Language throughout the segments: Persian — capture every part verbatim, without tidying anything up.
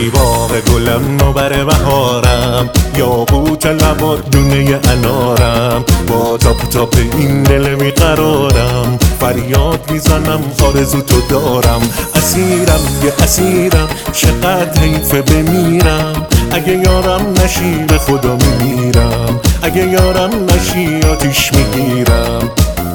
ای باغ گلم نوبر بهارم، یاقوت لبات دونه انارم، با تاپ تاپ این دل بیقرارم، فریاد میزنم آرزو تو دارم. اسیرم یه اسیرم، چقدر حیفه بمیرم، اگه یارم نشی به خدا میمیرم، اگه یارم نشی آتیش میگیرم.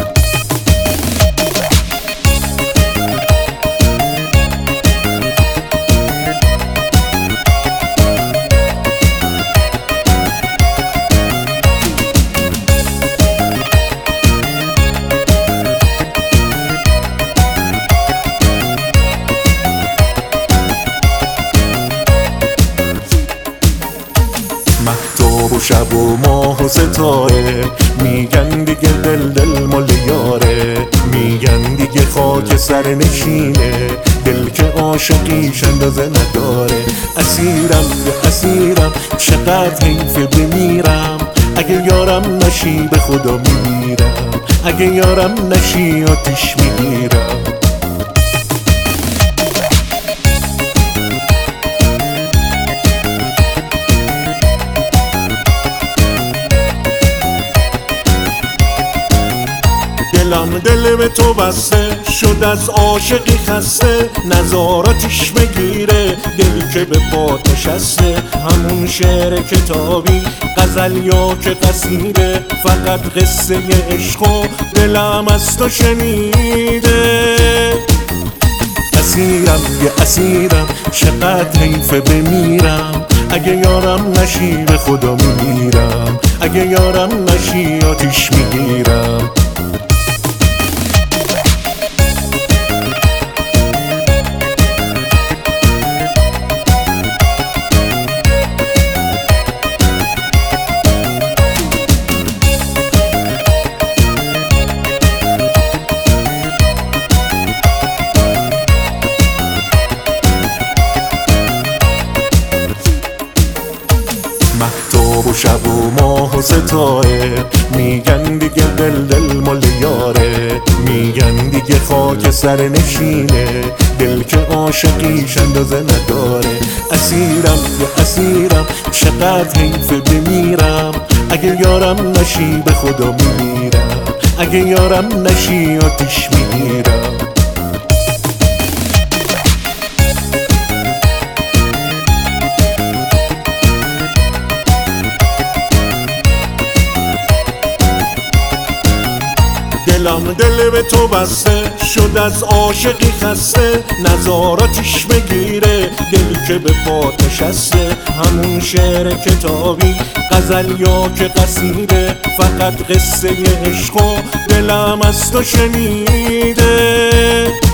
مهتاب و شب و ماه و ستاره، میگن دیگه دل دل مال یاره، میگن دیگه خاک سر نشینه، دل که عاشقیش اندازه نداره. اسیرم یه اسیرم، چقدر حیفه بمیرم، اگه یارم نشی به خدا میمیرم، اگه یارم نشی آتیش میگیرم. دلم دل به تو بسته شد، از عاشقی خسته، نظاراتش بگیره دل که به پات نشسته. همون شعر کتابی غزل یا که قصیده، فقط قصه عشق و دلم از تو شنیده. اسیرم یه اسیرم، چقدر حیفه بمیرم، اگه یارم نشی به خدا میمیرم، اگه یارم نشی آتیش میگیرم. مهتاب و شب و ماه و ستاره، میگن دیگه دل دل مال یاره، میگن دیگه خاک سر نشینه، دل که عاشقیش اندازه نداره. اسیرم یه اسیرم، چقدر حیفه بمیرم، اگه یارم نشی به خدا میمیرم، اگه یارم نشی آتیش میگیرم. دلم دل به تو بسته شد، از عاشقی خسته، نظاراتش بگیره دل که به پات نشسته. همون شعر کتابی غزل یا که قصیده، فقط قصه عشق و دلم از تو شنیده.